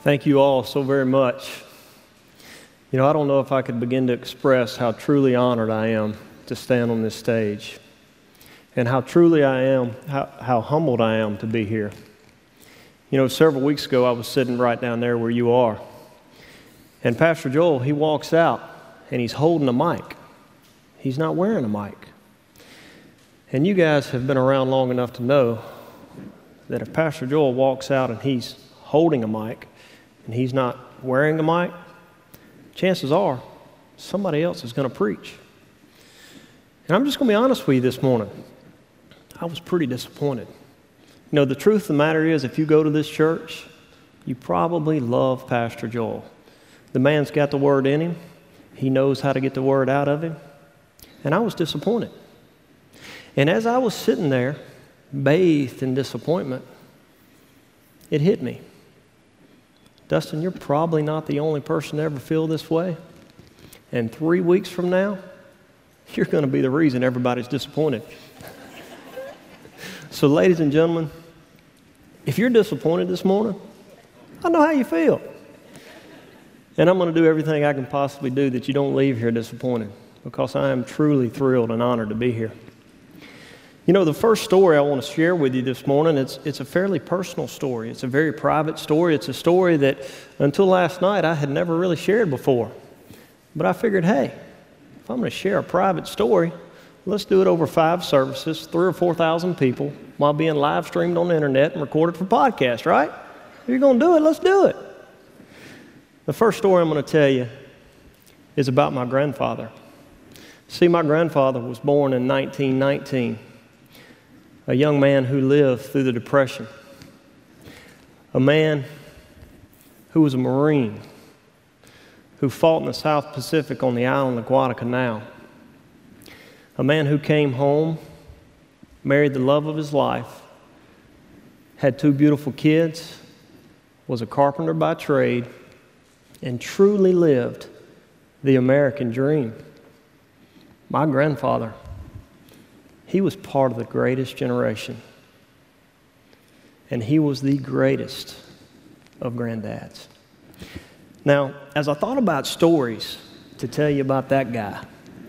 Thank you all so very much. You know, I don't know if I could begin to express how truly honored I am to stand on this stage and how truly I am, how humbled I am to be here. You know, several weeks ago, I was sitting right down there where you are. And Pastor Joel, he walks out and he's holding a mic. He's not wearing a mic. And you guys have been around long enough to know that if Pastor Joel walks out and he's holding a mic and he's not wearing a mic, chances are somebody else is going to preach. And I'm just going to be honest with you this morning. I was pretty disappointed. You know, the truth of the matter is, if you go to this church, you probably love Pastor Joel. The man's got the word in him. He knows how to get the word out of him. And I was disappointed. And as I was sitting there, bathed in disappointment, it hit me. Dustin, you're probably not the only person to ever feel this way. And 3 weeks from now, you're going to be the reason everybody's disappointed. So, ladies and gentlemen, if you're disappointed this morning, I know how you feel. And I'm going to do everything I can possibly do that you don't leave here disappointed, because I am truly thrilled and honored to be here. You know, the first story I want to share with you this morning, it's a fairly personal story. It's a very private story. It's a story that until last night I had never really shared before. But I figured, hey, if I'm going to share a private story, let's do it over 5 services, 3,000 or 4,000 people, while being live streamed on the internet and recorded for podcast, right? If you're going to do it, let's do it. The first story I'm going to tell you is about my grandfather. See, my grandfather was born in 1919. A young man who lived through the Depression, a man who was a Marine, who fought in the South Pacific on the island of Guadalcanal, a man who came home, married the love of his life, had 2 beautiful kids, was a carpenter by trade, and truly lived the American dream. My grandfather, he was part of the greatest generation. And he was the greatest of granddads. Now, as I thought about stories to tell you about that guy,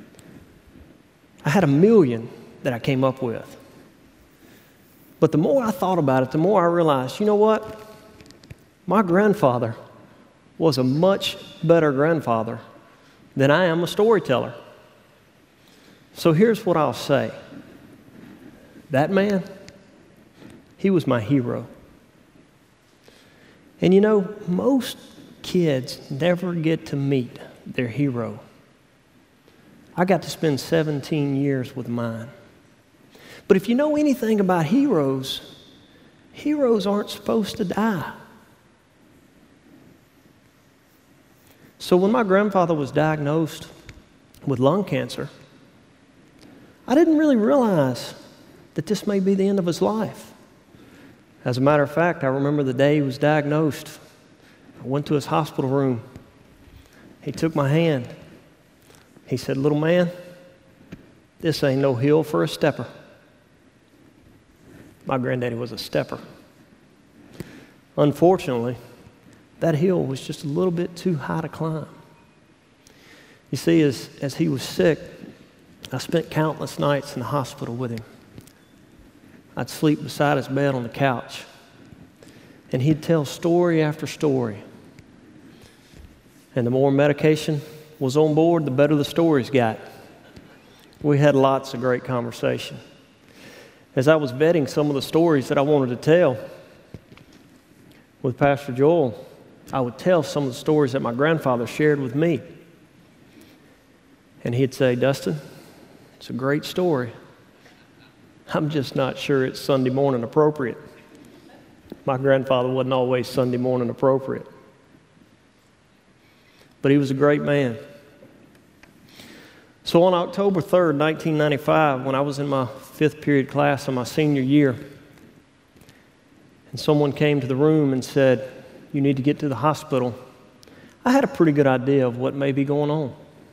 I had a million that I came up with. But the more I thought about it, the more I realized, you know what? My grandfather was a much better grandfather than I am a storyteller. So here's what I'll say. That man, he was my hero. And you know, most kids never get to meet their hero. I got to spend 17 years with mine. But if you know anything about heroes, heroes aren't supposed to die. So when my grandfather was diagnosed with lung cancer, I didn't really realize that this may be the end of his life. As a matter of fact, I remember the day he was diagnosed. I went to his hospital room. He took my hand. He said, "Little man, this ain't no hill for a stepper." My granddaddy was a stepper. Unfortunately, that hill was just a little bit too high to climb. You see, as he was sick, I spent countless nights in the hospital with him. I'd sleep beside his bed on the couch, and he'd tell story after story. And the more medication was on board, the better the stories got. We had lots of great conversation. As I was vetting some of the stories that I wanted to tell with Pastor Joel, I would tell some of the stories that my grandfather shared with me. And he'd say, "Dustin, it's a great story. I'm just not sure it's Sunday morning appropriate." My grandfather wasn't always Sunday morning appropriate. But he was a great man. So on October 3rd, 1995, when I was in my 5th period class of my senior year, and someone came to the room and said, "You need to get to the hospital," I had a pretty good idea of what may be going on.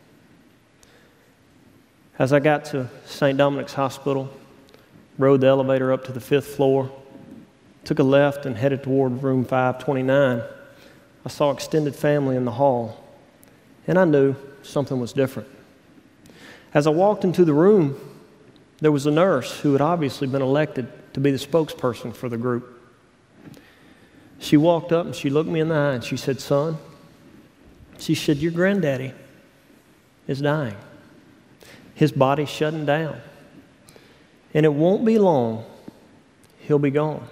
As I got to St. Dominic's Hospital, rode the elevator up to the 5th floor, took a left and headed toward room 529, I saw extended family in the hall, and I knew something was different. As I walked into the room, there was a nurse who had obviously been elected to be the spokesperson for the group. She walked up and she looked me in the eye and she said, "Son," she said, "your granddaddy is dying. His body's shutting down. And it won't be long, he'll be gone."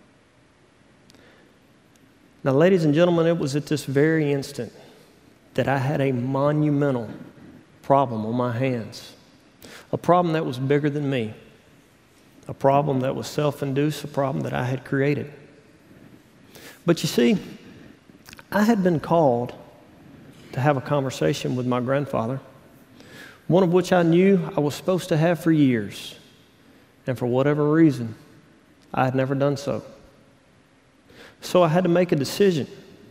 Now, ladies and gentlemen, it was at this very instant that I had a monumental problem on my hands. A problem that was bigger than me. A problem that was self-induced, a problem that I had created. But you see, I had been called to have a conversation with my grandfather, one of which I knew I was supposed to have for years. And for whatever reason, I had never done so. So I had to make a decision.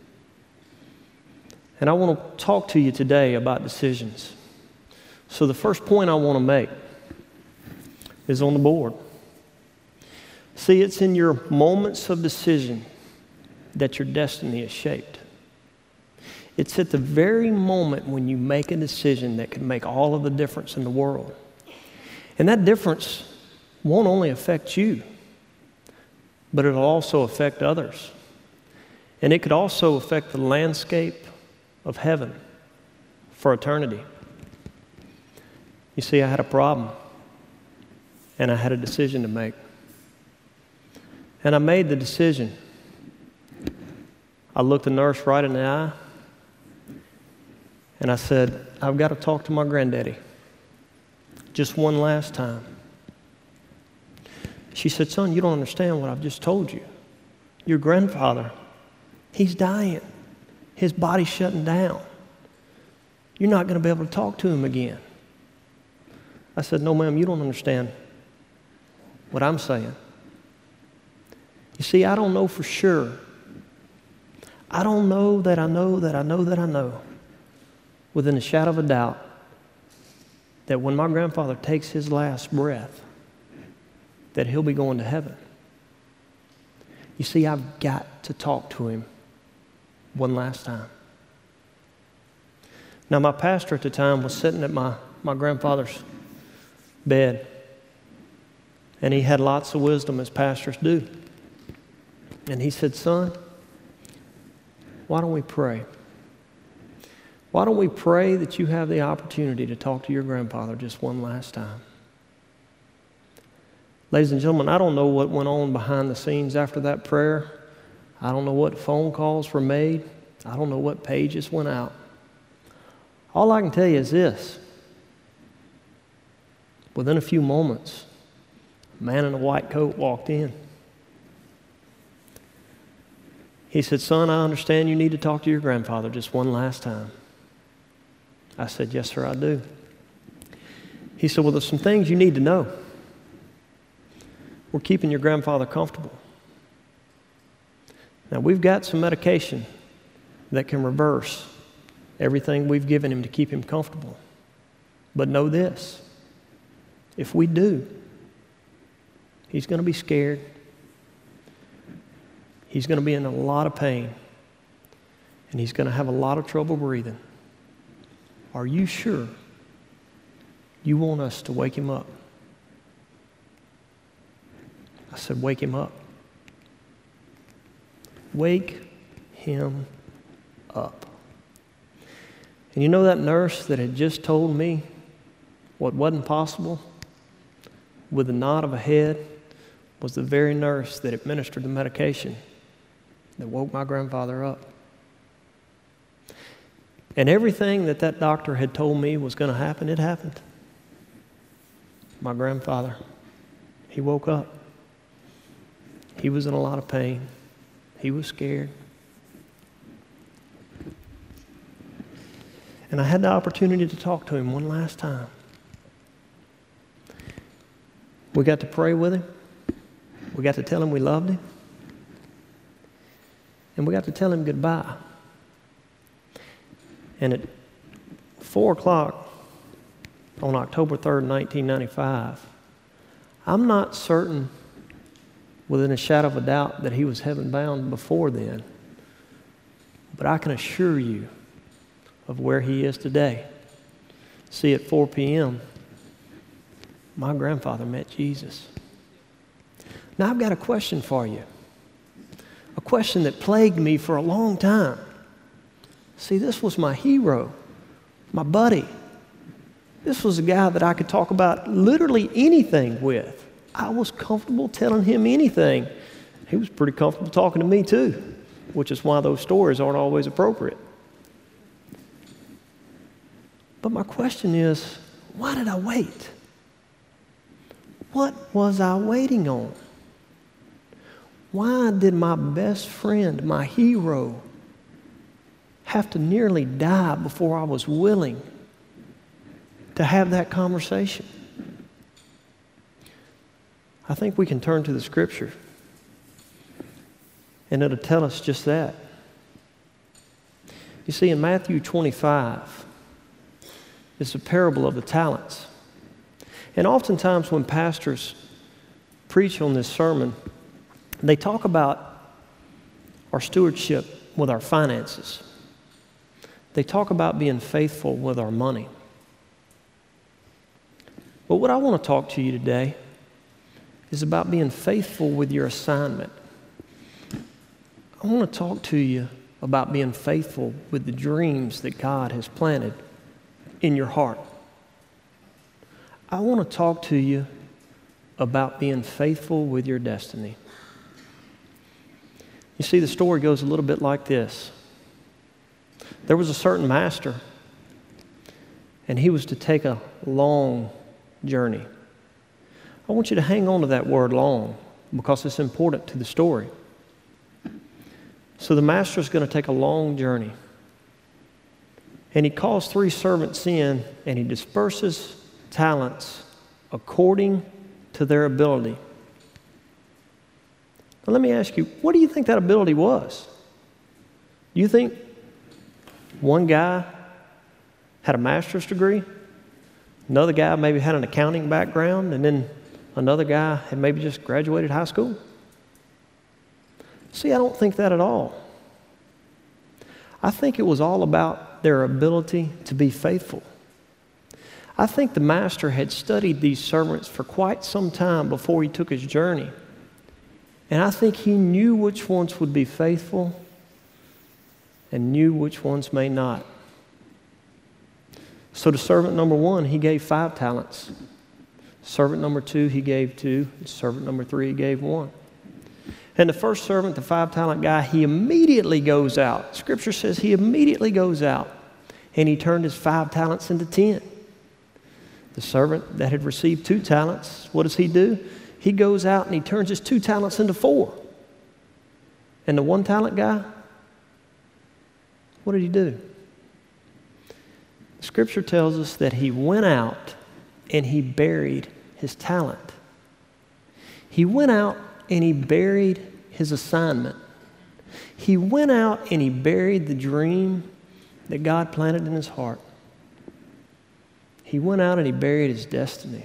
And I want to talk to you today about decisions. So the first point I want to make is on the board. See, it's in your moments of decision that your destiny is shaped. It's at the very moment when you make a decision that can make all of the difference in the world. And that difference won't only affect you, but it'll also affect others. And it could also affect the landscape of heaven for eternity. You see, I had a problem, and I had a decision to make. And I made the decision. I looked the nurse right in the eye, and I said, "I've got to talk to my granddaddy just one last time." She said, "Son, you don't understand what I've just told you. Your grandfather, he's dying. His body's shutting down. You're not going to be able to talk to him again." I said, "No, ma'am, you don't understand what I'm saying. You see, I don't know for sure. I don't know that I know that I know that I know within a shadow of a doubt that when my grandfather takes his last breath, that he'll be going to heaven. You see, I've got to talk to him one last time." Now, my pastor at the time was sitting at my grandfather's bed, and he had lots of wisdom, as pastors do. And he said, "Son, why don't we pray? Why don't we pray that you have the opportunity to talk to your grandfather just one last time?" Ladies and gentlemen, I don't know what went on behind the scenes after that prayer. I don't know what phone calls were made. I don't know what pages went out. All I can tell you is this. Within a few moments, a man in a white coat walked in. He said, "Son, I understand you need to talk to your grandfather just one last time." I said, "Yes, sir, I do." He said, "Well, there's some things you need to know. We're keeping your grandfather comfortable. Now, we've got some medication that can reverse everything we've given him to keep him comfortable. But know this, if we do, he's going to be scared. He's going to be in a lot of pain, and he's going to have a lot of trouble breathing. Are you sure you want us to wake him up?" I said, "Wake him up. Wake him up." And you know that nurse that had just told me what wasn't possible, with a nod of a head, was the very nurse that administered the medication that woke my grandfather up. And everything that doctor had told me was going to happen, it happened. My grandfather, he woke up. He was in a lot of pain. He was scared. And I had the opportunity to talk to him one last time. We got to pray with him. We got to tell him we loved him. And we got to tell him goodbye. And at 4 o'clock on October 3rd, 1995, I'm not certain within a shadow of a doubt that he was heaven bound before then. But I can assure you of where he is today. See, at 4 p.m., my grandfather met Jesus. Now, I've got a question for you. A question that plagued me for a long time. See, this was my hero, my buddy. This was a guy that I could talk about literally anything with. I was comfortable telling him anything. He was pretty comfortable talking to me too, which is why those stories aren't always appropriate. But my question is, why did I wait? What was I waiting on? Why did my best friend, my hero, have to nearly die before I was willing to have that conversation? I think we can turn to the Scripture, and it'll tell us just that. You see, in Matthew 25, it's a parable of the talents. And oftentimes when pastors preach on this sermon, they talk about our stewardship with our finances. They talk about being faithful with our money. But what I want to talk to you today is about being faithful with your assignment. I want to talk to you about being faithful with the dreams that God has planted in your heart. I want to talk to you about being faithful with your destiny. You see, the story goes a little bit like this. There was a certain master, and he was to take a long journey. I want you to hang on to that word long, because it's important to the story. So the master is going to take a long journey. And he calls 3 servants in, and he disperses talents according to their ability. Now let me ask you, what do you think that ability was? Do you think one guy had a master's degree, another guy maybe had an accounting background, and then another guy had maybe just graduated high school? See, I don't think that at all. I think it was all about their ability to be faithful. I think the master had studied these servants for quite some time before he took his journey. And I think he knew which ones would be faithful and knew which ones may not. So to servant number 1, he gave 5 talents. Servant number 2, he gave 2. Servant number 3, he gave 1. And the first servant, the 5-talent guy, he immediately goes out. Scripture says he immediately goes out, and he turned his 5 talents into 10. The servant that had received 2 talents, what does he do? He goes out and he turns his 2 talents into 4. And the 1-talent guy, what did he do? Scripture tells us that he went out and he buried his talent. He went out and he buried his assignment. He went out and he buried the dream that God planted in his heart. He went out and he buried his destiny.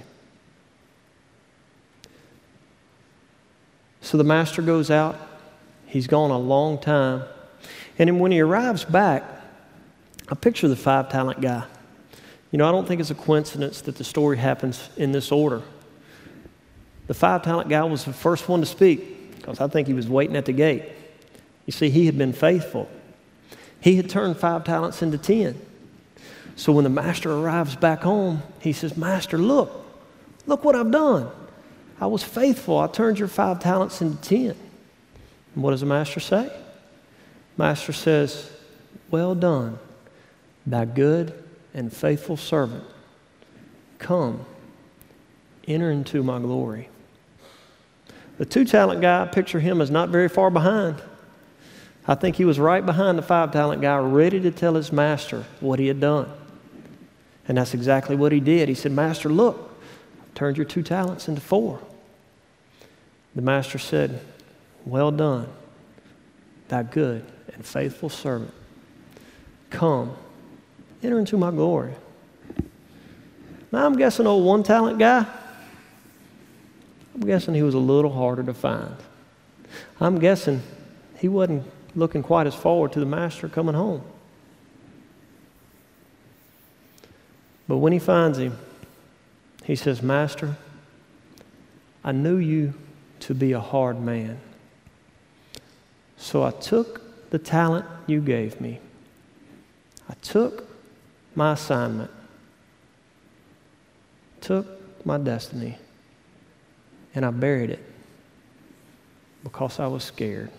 So the master goes out. He's gone a long time. And then when he arrives back, I picture the 5-talent guy. You know, I don't think it's a coincidence that the story happens in this order. The 5-talent guy was the first one to speak, because I think he was waiting at the gate. You see, he had been faithful. He had turned 5 talents into 10. So when the master arrives back home, he says, "Master, look what I've done. I was faithful. I turned your 5 talents into 10. And what does the master say? Master says, "Well done, thy good and faithful servant. Come, enter into my glory." The 2-talent guy, I picture him as not very far behind. I think he was right behind the 5-talent guy, ready to tell his master what he had done. And that's exactly what he did. He said, "Master, look, I've turned your 2 talents into 4. The master said, "Well done, thy good and faithful servant. Come, enter into my glory." Now I'm guessing old 1-talent guy, I'm guessing he was a little harder to find. I'm guessing he wasn't looking quite as forward to the master coming home. But when he finds him, he says, "Master, I knew you to be a hard man. So I took the talent you gave me. I took my assignment, took my destiny, and I buried it because I was scared."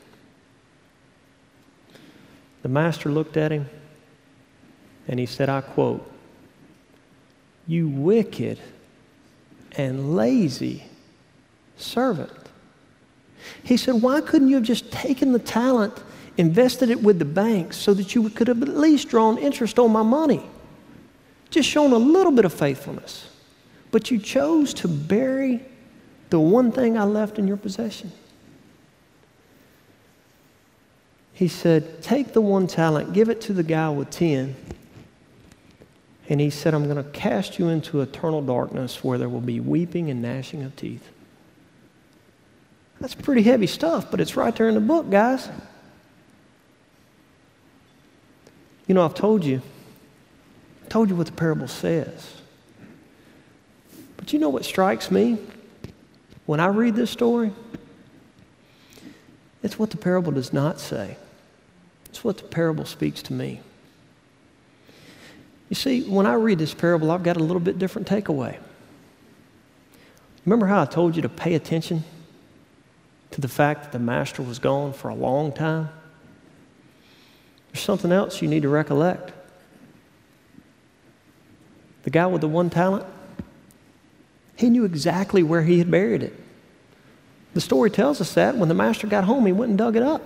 The master looked at him and he said, I quote, "You wicked and lazy servant." He said, "Why couldn't you have just taken the talent, invested it with the bank so that you could have at least drawn interest on my money? Just shown a little bit of faithfulness. But you chose to bury the one thing I left in your possession." He said, "Take the one talent, give it to the guy with 10. And he said, I'm going to cast you into eternal darkness where there will be weeping and gnashing of teeth." That's pretty heavy stuff, but it's right there in the book, guys. You know, I've told you what the parable says. But you know what strikes me when I read this story? It's what the parable does not say. It's what the parable speaks to me. You see, when I read this parable, I've got a little bit different takeaway. Remember how I told you to pay attention to the fact that the master was gone for a long time? There's something else you need to recollect. The guy with the one talent, he knew exactly where he had buried it. The story tells us that when the master got home, he went and dug it up.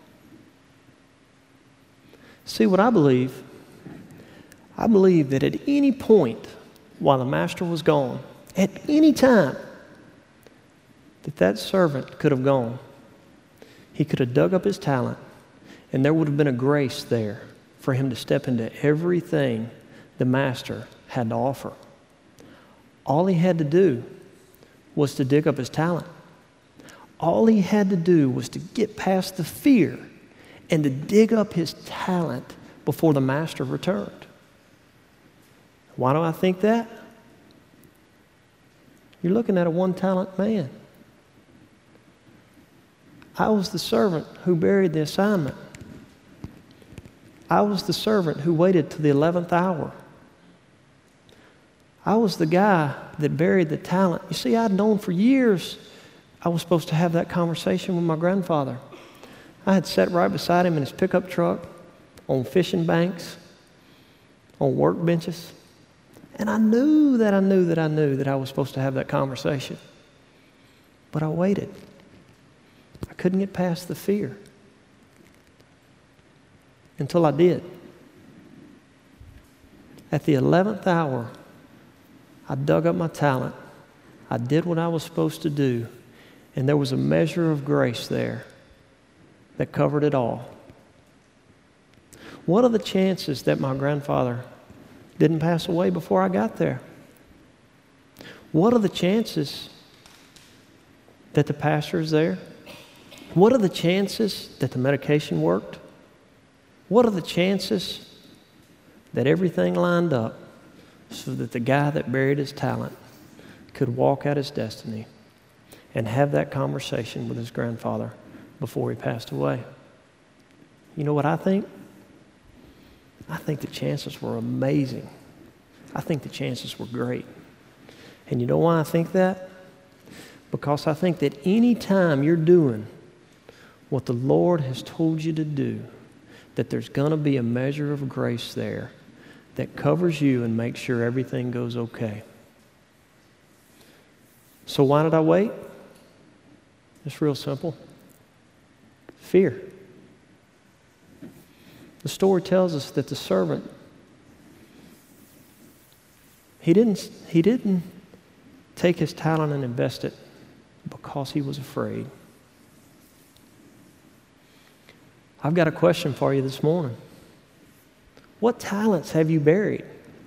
See what I believe? I believe that at any point while the master was gone, at any time, that servant could have gone. He could have dug up his talent, and there would have been a grace there for him to step into everything the master had to offer. All he had to do was to dig up his talent. All he had to do was to get past the fear and to dig up his talent before the master returned. Why do I think that? You're looking at a one-talent man. I was the servant who buried the assignment. I was the servant who waited till the 11th hour. I was the guy that buried the talent. You see, I'd known for years I was supposed to have that conversation with my grandfather. I had sat right beside him in his pickup truck, on fishing banks, on work benches, and I knew that I was supposed to have that conversation. But I waited. I couldn't get past the fear until I did. At the 11th hour, I dug up my talent. I did what I was supposed to do, and there was a measure of grace there that covered it all. What are the chances that my grandfather didn't pass away before I got there? What are the chances that the pastor is there? What are the chances that the medication worked? What are the chances that everything lined up so that the guy that buried his talent could walk out his destiny and have that conversation with his grandfather before he passed away? You know what I think? I think the chances were amazing. I think the chances were great. And you know why I think that? Because I think that any time you're doing what the Lord has told you to do, that there's going to be a measure of grace there that covers you and makes sure everything goes okay. So why did I wait? It's real simple. Fear. The story tells us that the servant, he didn't take his talent and invest it because he was afraid. I've got a question for you this morning. What talents have you buried?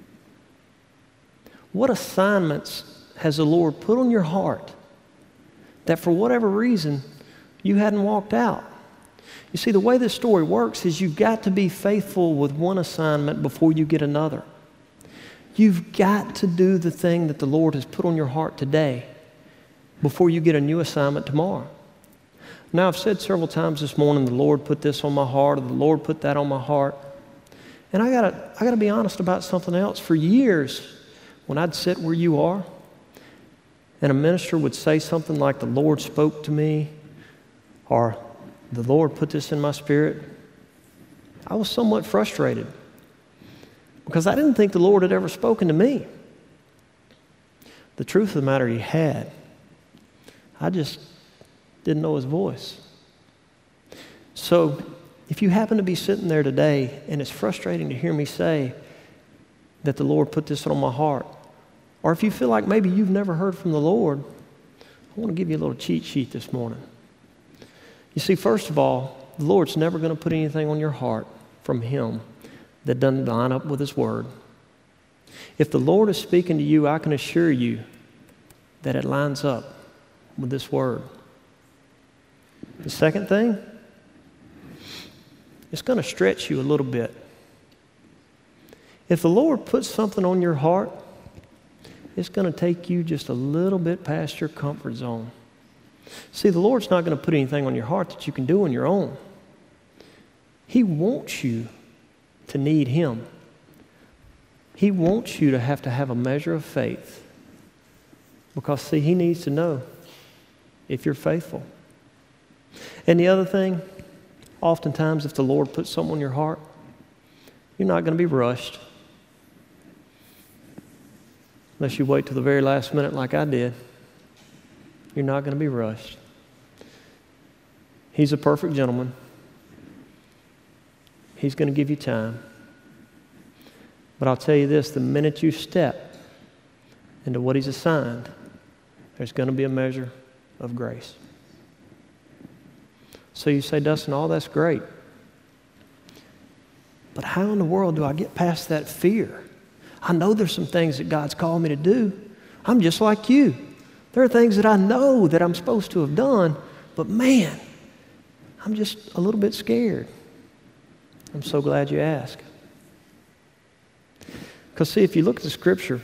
What assignments has the Lord put on your heart that for whatever reason you hadn't walked out? You see, the way this story works is you've got to be faithful with one assignment before you get another. You've got to do the thing that the Lord has put on your heart today before you get a new assignment tomorrow. Now, I've said several times this morning, the Lord put this on my heart, or the Lord put that on my heart. And I gotta be honest about something else. For years, when I'd sit where you are, and a minister would say something like, the Lord spoke to me, or the Lord put this in my spirit, I was somewhat frustrated because I didn't think the Lord had ever spoken to me. The truth of the matter, He had. I just didn't know His voice. So if you happen to be sitting there today and it's frustrating to hear me say that the Lord put this on my heart, or if you feel like maybe you've never heard from the Lord, I want to give you a little cheat sheet this morning. You see, first of all, the Lord's never going to put anything on your heart from Him that doesn't line up with His Word. If the Lord is speaking to you, I can assure you that it lines up with this Word. The second thing, it's going to stretch you a little bit. If the Lord puts something on your heart, it's going to take you just a little bit past your comfort zone. See, the Lord's not going to put anything on your heart that you can do on your own. He wants you to need Him. He wants you to have a measure of faith. Because, see, He needs to know if you're faithful. And the other thing, oftentimes if the Lord puts something on your heart, you're not going to be rushed. Unless you wait till the very last minute like I did. You're not going to be rushed. He's a perfect gentleman. He's going to give you time. But I'll tell you this, the minute you step into what He's assigned, there's going to be a measure of grace. So you say, Dustin, all that's great. But how in the world do I get past that fear? I know there's some things that God's called me to do. I'm just like you. There are things that I know that I'm supposed to have done, but man, I'm just a little bit scared. I'm so glad you asked. Because see, if you look at the Scripture,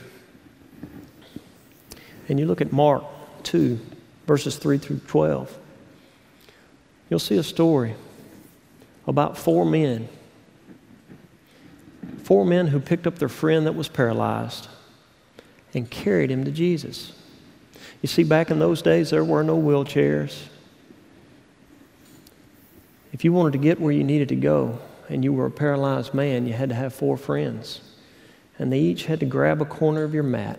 and you look at Mark 2, verses 3 through 12, you'll see a story about four men who picked up their friend that was paralyzed and carried him to Jesus. You see, back in those days, there were no wheelchairs. If you wanted to get where you needed to go and you were a paralyzed man, you had to have four friends. And they each had to grab a corner of your mat.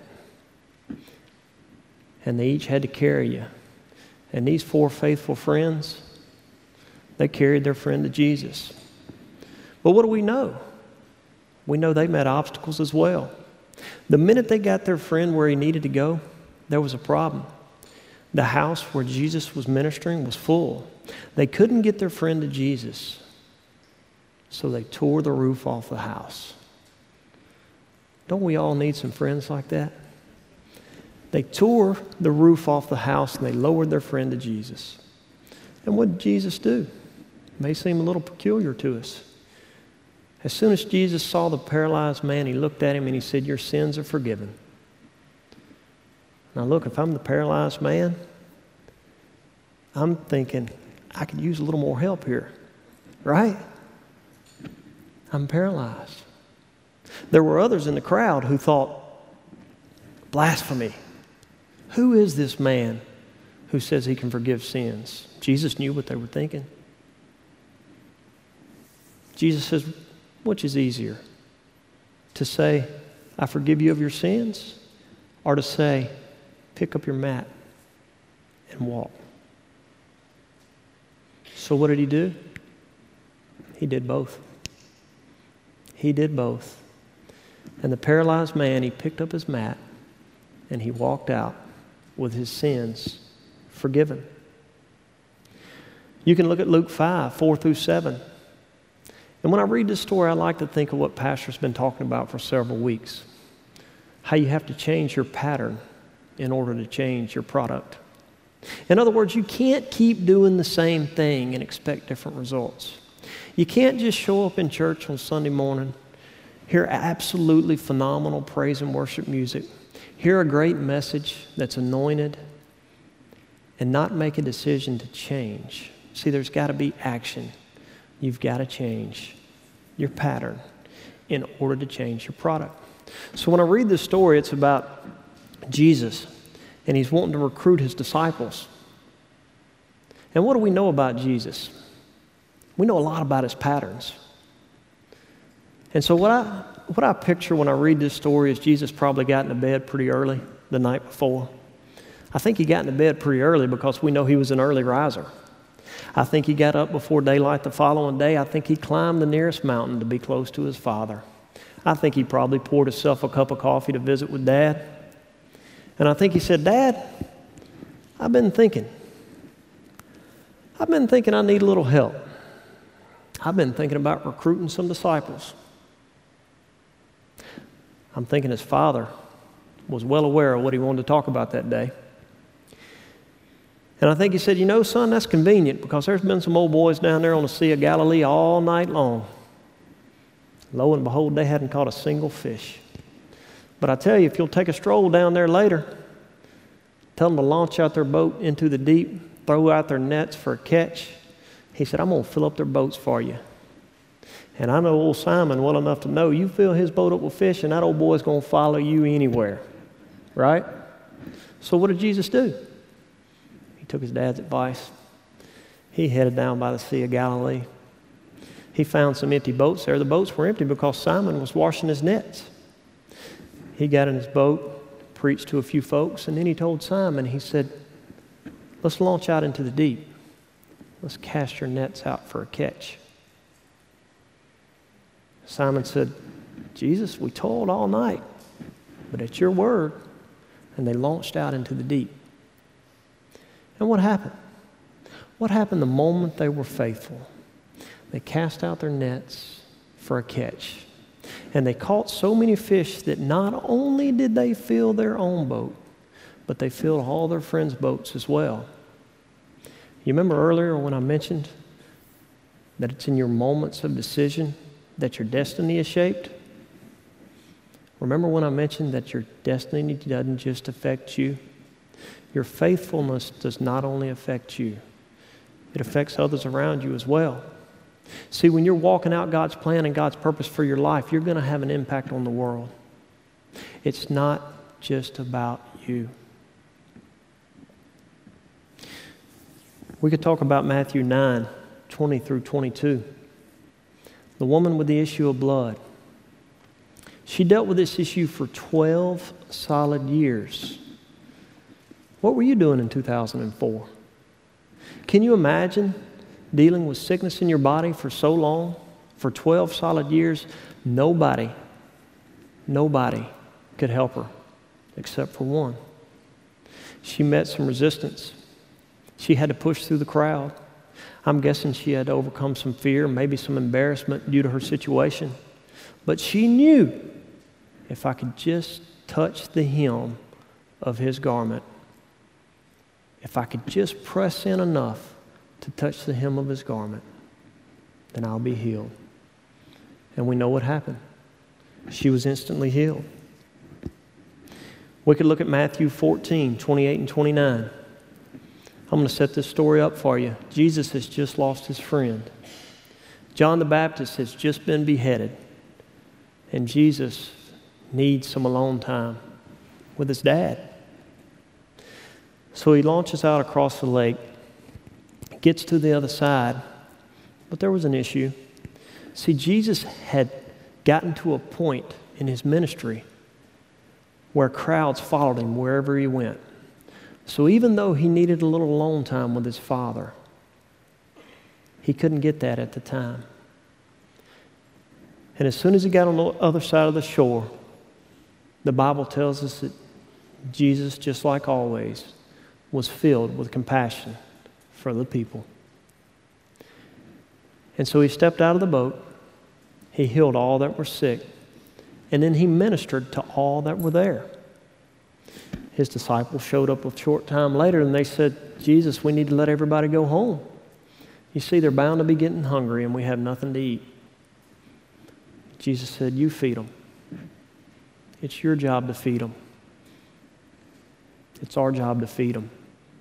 And they each had to carry you. And these four faithful friends, they carried their friend to Jesus. But what do we know? We know they met obstacles as well. The minute they got their friend where he needed to go, there was a problem. The house where Jesus was ministering was full. They couldn't get their friend to Jesus, so they tore the roof off the house. Don't we all need some friends like that? They tore the roof off the house and they lowered their friend to Jesus. And what did Jesus do? It may seem a little peculiar to us. As soon as Jesus saw the paralyzed man, He looked at him and He said, "Your sins are forgiven." Now look, if I'm the paralyzed man, I'm thinking, I could use a little more help here, right? I'm paralyzed. There were others in the crowd who thought, blasphemy. Who is this man who says he can forgive sins? Jesus knew what they were thinking. Jesus says, which is easier? To say, I forgive you of your sins? Or to say, pick up your mat and walk? So what did He do? He did both. He did both. And the paralyzed man, he picked up his mat and he walked out with his sins forgiven. You can look at Luke 5, 4 through 7. And when I read this story, I like to think of what Pastor's been talking about for several weeks. How you have to change your pattern in order to change your product. In other words, you can't keep doing the same thing and expect different results. You can't just show up in church on Sunday morning, hear absolutely phenomenal praise and worship music, hear a great message that's anointed, and not make a decision to change. See, there's got to be action. You've got to change your pattern in order to change your product. So when I read this story, it's about Jesus, and he's wanting to recruit his disciples. And what do we know about Jesus? We know a lot about his patterns. And so what I picture when I read this story is Jesus probably got into bed pretty early the night before. I think he got into bed pretty early because we know he was an early riser. I think he got up before daylight the following day. I think he climbed the nearest mountain to be close to his Father. I think he probably poured himself a cup of coffee to visit with Dad. And I think he said, Dad, I've been thinking I need a little help. I've been thinking about recruiting some disciples. I'm thinking his father was well aware of what he wanted to talk about that day. And I think he said, you know, son, that's convenient because there's been some old boys down there on the Sea of Galilee all night long. Lo and behold, they hadn't caught a single fish. But I tell you, if you'll take a stroll down there later, tell them to launch out their boat into the deep, throw out their nets for a catch. He said, I'm going to fill up their boats for you. And I know old Simon well enough to know you fill his boat up with fish and that old boy's going to follow you anywhere, right? So what did Jesus do? He took his dad's advice. He headed down by the Sea of Galilee. He found some empty boats there. The boats were empty because Simon was washing his nets. He got in his boat, preached to a few folks, and then he told Simon, he said, let's launch out into the deep. Let's cast your nets out for a catch. Simon said, Jesus, we toiled all night, but at your word. And they launched out into the deep. And what happened? What happened the moment they were faithful? They cast out their nets for a catch. And they caught so many fish that not only did they fill their own boat, but they filled all their friends' boats as well. You remember earlier when I mentioned that it's in your moments of decision that your destiny is shaped? Remember when I mentioned that your destiny doesn't just affect you? Your faithfulness does not only affect you, it affects others around you as well. See, when you're walking out God's plan and God's purpose for your life, you're going to have an impact on the world. It's not just about you. We could talk about Matthew 9, 20 through 22. The woman with the issue of blood. She dealt with this issue for 12 solid years. What were you doing in 2004? Can you imagine dealing with sickness in your body for so long? For 12 solid years, nobody could help her except for one. She met some resistance. She had to push through the crowd. I'm guessing she had to overcome some fear, maybe some embarrassment due to her situation. But she knew, if I could just touch the hem of his garment, if I could just press in enough to touch the hem of his garment, then I'll be healed. And we know what happened. She was instantly healed. We could look at Matthew 14, 28 and 29. I'm going to set this story up for you. Jesus has just lost his friend. John the Baptist has just been beheaded. And Jesus needs some alone time with his dad. So he launches out across the lake, gets to the other side, but there was an issue. See, Jesus had gotten to a point in his ministry where crowds followed him wherever he went. So even though he needed a little alone time with his Father, he couldn't get that at the time. And as soon as he got on the other side of the shore, the Bible tells us that Jesus, just like always, was filled with compassion for the people. And so he stepped out of the boat, he healed all that were sick, and then he ministered to all that were there. His disciples showed up a short time later and they said, Jesus, we need to let everybody go home. You see, they're bound to be getting hungry and we have nothing to eat. Jesus said, you feed them. It's your job to feed them. It's our job to feed them.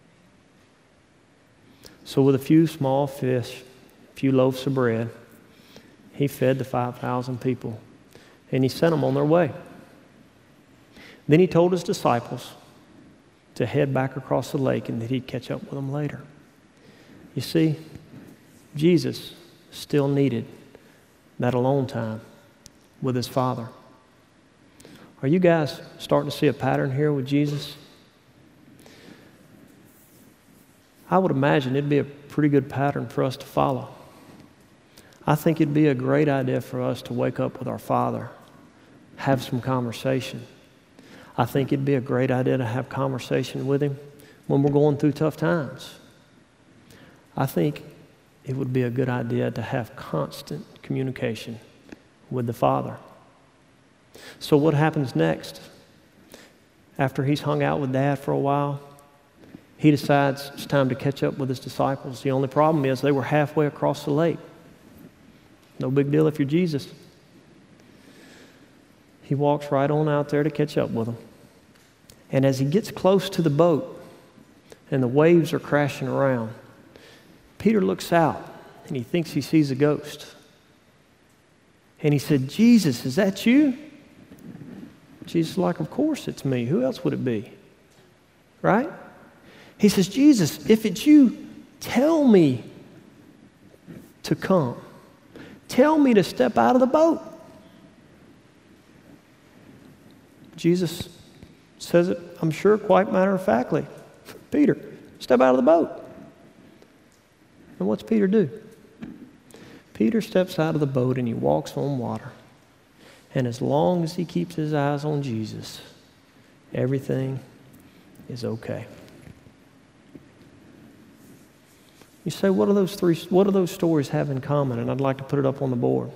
So with a few small fish, a few loaves of bread, he fed the 5,000 people and he sent them on their way. Then he told his disciples to head back across the lake and that he'd catch up with them later. You see, Jesus still needed that alone time with his Father. Are you guys starting to see a pattern here with Jesus? I would imagine it'd be a pretty good pattern for us to follow. I think it'd be a great idea for us to wake up with our Father, have some conversation. I think it'd be a great idea to have conversation with Him when we're going through tough times. I think it would be a good idea to have constant communication with the Father. So what happens next? After he's hung out with Dad for a while, he decides it's time to catch up with his disciples. The only problem is they were halfway across the lake. No big deal if you're Jesus. He walks right on out there to catch up with them. And as he gets close to the boat and the waves are crashing around, Peter looks out and he thinks he sees a ghost. And he said, Jesus, is that you? Jesus is like, of course it's me. Who else would it be? Right? He says, Jesus, if it's you, tell me to come. Tell me to step out of the boat. Jesus says it, I'm sure, quite matter-of-factly. Peter, step out of the boat. And what's Peter do? Peter steps out of the boat and he walks on water. And as long as he keeps his eyes on Jesus, everything is okay. You say, what do those stories have in common? And I'd like to put it up on the board.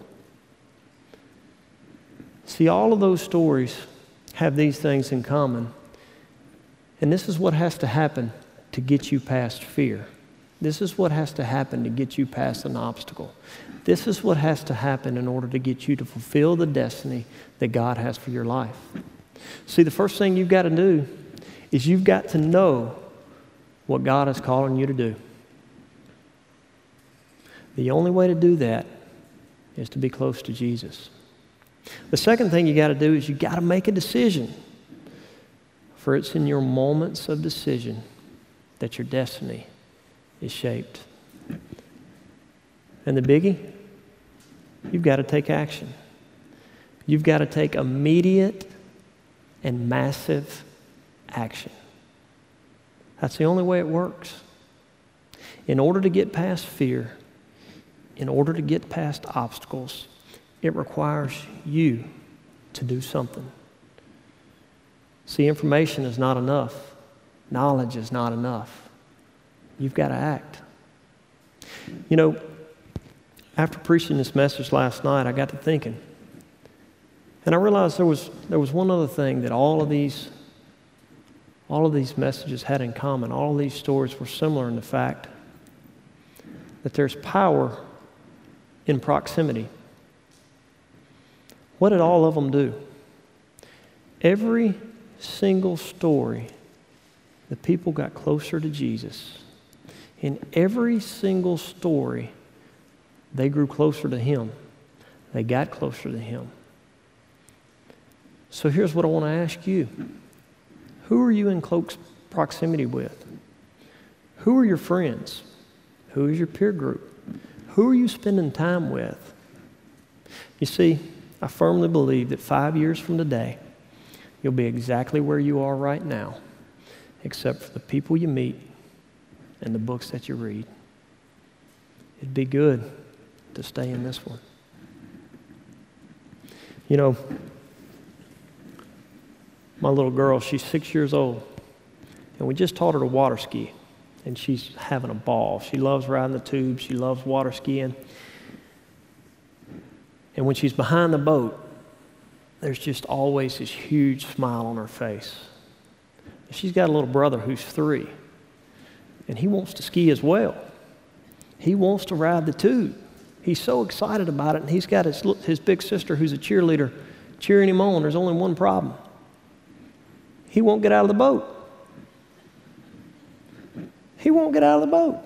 See, all of those stories have these things in common. And this is what has to happen to get you past fear. This is what has to happen to get you past an obstacle. This is what has to happen in order to get you to fulfill the destiny that God has for your life. See, the first thing you've got to do is you've got to know what God is calling you to do. The only way to do that is to be close to Jesus. The second thing you got to do is you got to make a decision. For it's in your moments of decision that your destiny is shaped. And the biggie, you've got to take action. You've got to take immediate and massive action. That's the only way it works. In order to get past fear, in order to get past obstacles, it requires you to do something. See, information is not enough. Knowledge is not enough. You've got to act. You know, after preaching this message last night, I got to thinking. And I realized there was one other thing that all of these messages had in common. All of these stories were similar in the fact that there's power in proximity. What did all of them do? Every single story, the people got closer to Jesus. In every single story, they grew closer to Him. They got closer to Him. So here's what I want to ask you. Who are you in close proximity with? Who are your friends? Who is your peer group? Who are you spending time with? You see, I firmly believe that 5 years from today, you'll be exactly where you are right now, except for the people you meet and the books that you read. It'd be good to stay in this one. You know, my little girl, she's 6 years old, and we just taught her to water ski, and she's having a ball. She loves riding the tube. She loves water skiing. And when she's behind the boat, there's just always this huge smile on her face. She's got a little brother who's 3, and he wants to ski as well. He wants to ride the tube. He's so excited about it, and he's got his big sister who's a cheerleader cheering him on. There's only one problem. He won't get out of the boat. He won't get out of the boat.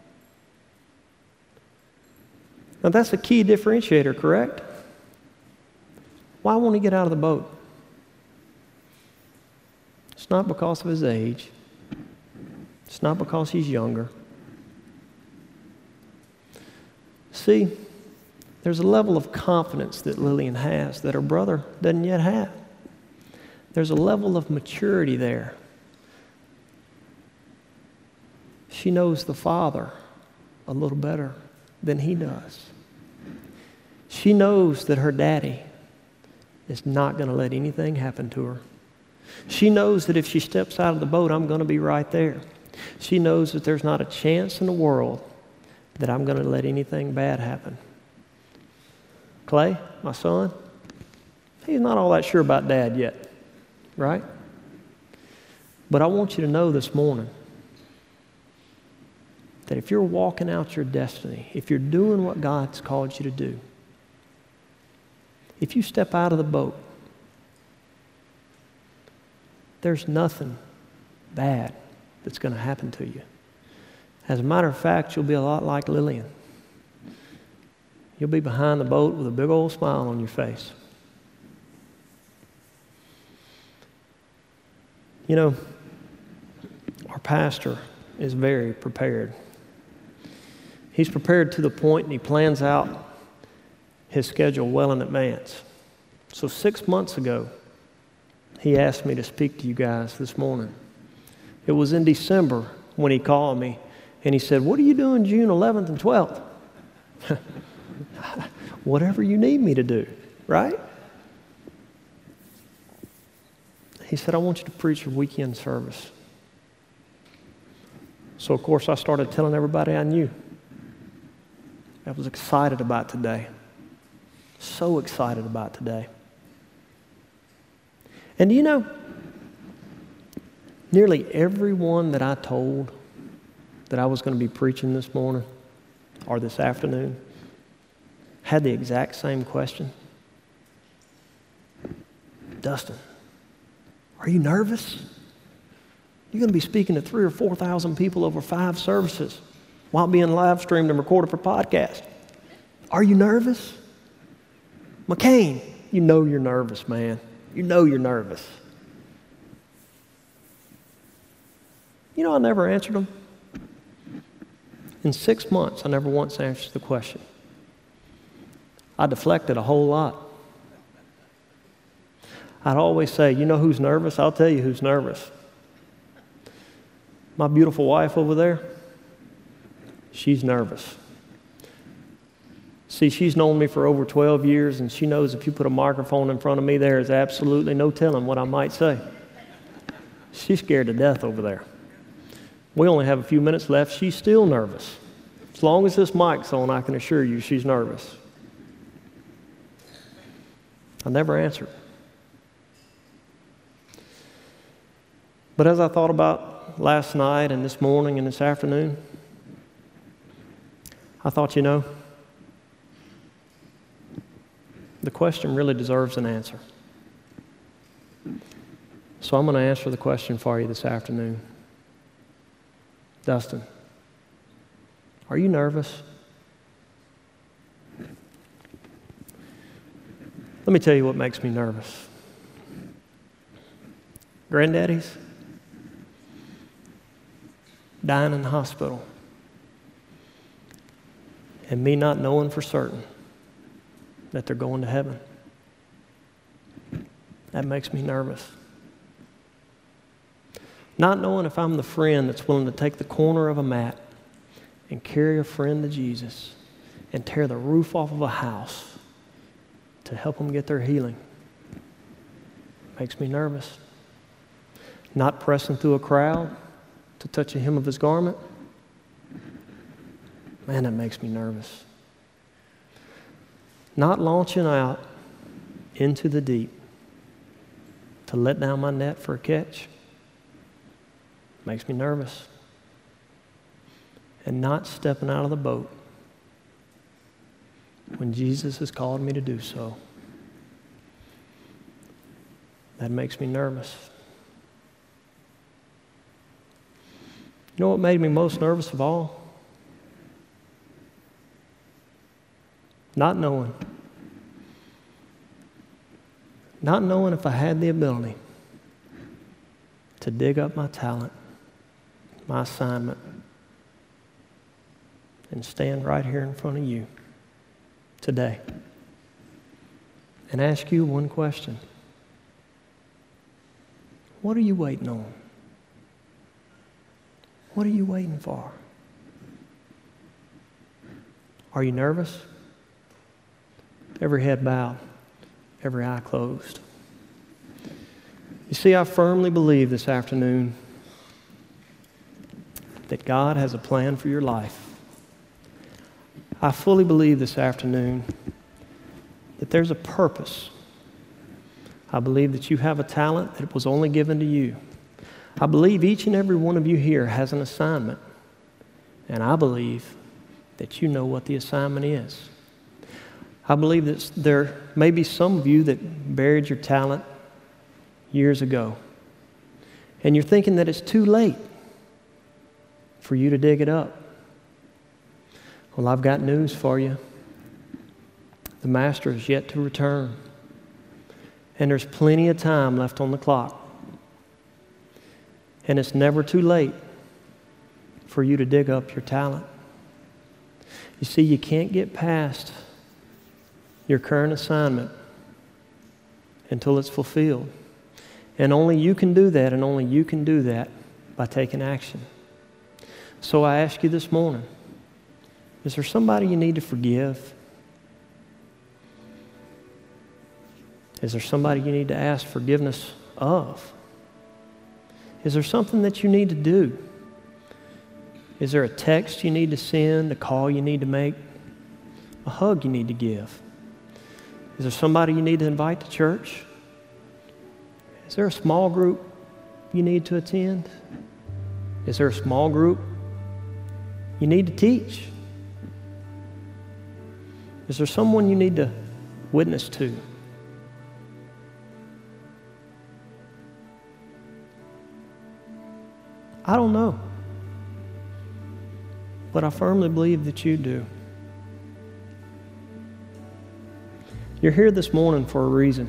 Now that's a key differentiator, correct? Why won't he get out of the boat? It's not because of his age. It's not because he's younger. See, there's a level of confidence that Lillian has that her brother doesn't yet have. There's a level of maturity there. She knows the Father a little better than he does. She knows that her daddy is not going to let anything happen to her. She knows that if she steps out of the boat, I'm going to be right there. She knows that there's not a chance in the world that I'm going to let anything bad happen. Clay, my son, he's not all that sure about Dad yet, right? But I want you to know this morning that if you're walking out your destiny, if you're doing what God's called you to do, if you step out of the boat, there's nothing bad that's going to happen to you. As a matter of fact, you'll be a lot like Lillian. You'll be behind the boat with a big old smile on your face. You know, our pastor is very prepared. He's prepared to the point, and he plans out his schedule well in advance. So 6 months ago, he asked me to speak to you guys this morning. It was in December when he called me, and he said, "What are you doing June 11th and 12th?" Whatever you need me to do, right? He said, "I want you to preach a weekend service." So, of course, I started telling everybody I knew. I was excited about today. So excited about today. And you know, nearly everyone that I told that I was going to be preaching this morning or this afternoon had the exact same question. "Dustin, are you nervous? You're going to be speaking to 3,000 or 4,000 people over 5 services while being live streamed and recorded for podcast. Are you nervous? McCain, you know you're nervous, man. You know you're nervous." You know, I never answered them. In 6 months, I never once answered the question. I deflected a whole lot. I'd always say, "You know who's nervous? I'll tell you who's nervous. My beautiful wife over there, she's nervous. See, she's known me for over 12 years, and she knows if you put a microphone in front of me, there is absolutely no telling what I might say. She's scared to death over there. We only have a few minutes left. She's still nervous. As long as this mic's on, I can assure you she's nervous." I never answered. But as I thought about last night and this morning and this afternoon, I thought, you know, the question really deserves an answer. So I'm going to answer the question for you this afternoon. Dustin, are you nervous? Let me tell you what makes me nervous. Granddaddies dying in the hospital, and me not knowing for certain that they're going to heaven. That makes me nervous. Not knowing if I'm the friend that's willing to take the corner of a mat and carry a friend to Jesus and tear the roof off of a house to help them get their healing. Makes me nervous. Not pressing through a crowd to touch the hem of his garment. Man, that makes me nervous. Not launching out into the deep to let down my net for a catch. Makes me nervous. And not stepping out of the boat when Jesus has called me to do so. That makes me nervous. You know what made me most nervous of all? Not knowing. Not knowing if I had the ability to dig up my talent, my assignment, and stand right here in front of you today and ask you one question. What are you waiting on? What are you waiting for? Are you nervous? Every head bowed, every eye closed. You see, I firmly believe this afternoon that God has a plan for your life. I fully believe this afternoon that there's a purpose. I believe that you have a talent that was only given to you. I believe each and every one of you here has an assignment. And I believe that you know what the assignment is. I believe that there may be some of you that buried your talent years ago. And you're thinking that it's too late for you to dig it up. Well, I've got news for you. The Master is yet to return. And there's plenty of time left on the clock. And it's never too late for you to dig up your talent. You see, you can't get past your current assignment until it's fulfilled. And only you can do that, and only you can do that by taking action. So I ask you this morning, is there somebody you need to forgive? Is there somebody you need to ask forgiveness of? Is there something that you need to do? Is there a text you need to send, a call you need to make, a hug you need to give? Is there somebody you need to invite to church? Is there a small group you need to attend? Is there a small group you need to teach? Is there someone you need to witness to? I don't know. But I firmly believe that you do. You're here this morning for a reason.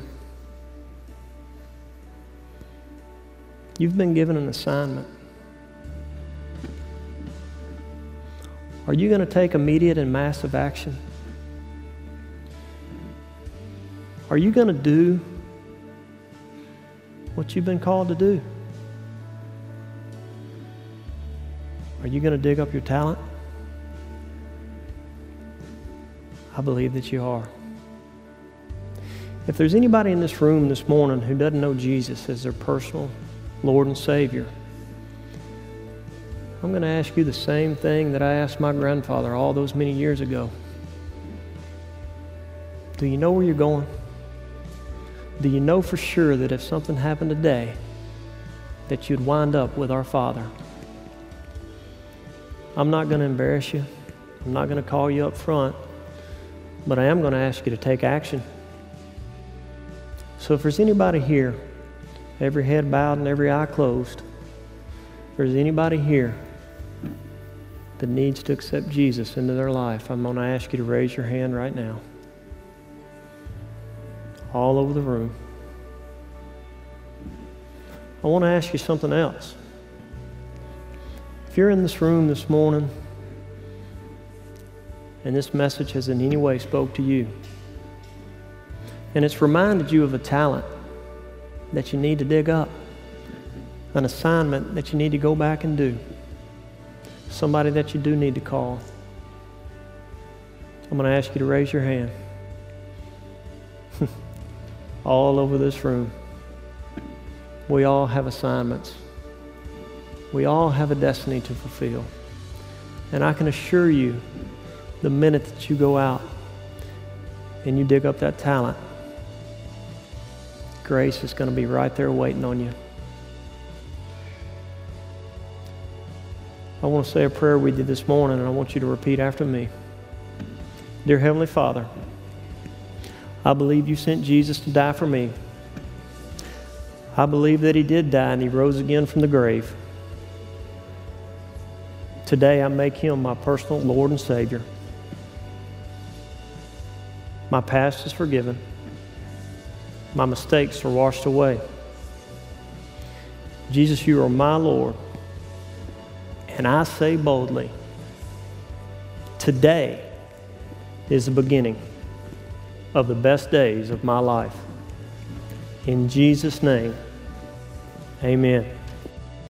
You've been given an assignment. Are you going to take immediate and massive action? Are you going to do what you've been called to do? Are you going to dig up your talent? I believe that you are. If there's anybody in this room this morning who doesn't know Jesus as their personal Lord and Savior, I'm going to ask you the same thing that I asked my grandfather all those many years ago. Do you know where you're going? Do you know for sure that if something happened today, that you'd wind up with our Father? I'm not going to embarrass you. I'm not going to call you up front, but I am going to ask you to take action. So if there's anybody here, every head bowed and every eye closed, if there's anybody here that needs to accept Jesus into their life, I'm going to ask you to raise your hand right now. All over the room. I want to ask you something else. If you're in this room this morning and this message has in any way spoke to you, and it's reminded you of a talent that you need to dig up, an assignment that you need to go back and do, somebody that you do need to call, I'm going to ask you to raise your hand. All over this room. We all have assignments. We all have a destiny to fulfill. And I can assure you, the minute that you go out and you dig up that talent, grace is going to be right there waiting on you. I want to say a prayer with you this morning, and I want you to repeat after me. Dear Heavenly Father, I believe you sent Jesus to die for me. I believe that he did die and he rose again from the grave. Today I make him my personal Lord and Savior. My past is forgiven. My mistakes are washed away. Jesus, you are my Lord. And I say boldly, today is the beginning of the best days of my life. In Jesus' name, amen.